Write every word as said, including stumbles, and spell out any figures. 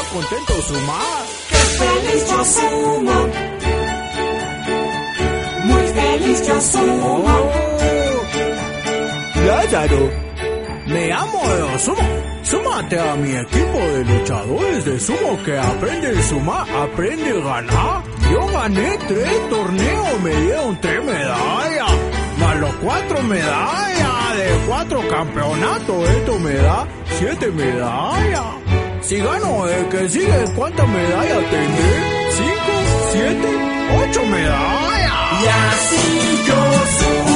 contento sumar. ¡Qué feliz yo sumo! Muy feliz yo sumo. Oh, Lázaro, me amo de sumo. Súmate a mi equipo de luchadores de sumo que aprende a sumar, aprende a ganar. Yo gané tres torneos, me dieron tres medallas, más los cuatro medallas de cuatro campeonatos. Esto me da siete medallas. Si gano el que sigue, ¿cuántas medallas tendré? ¿Cinco? ¿Siete? ¿Ocho medallas? Y así yo sumo.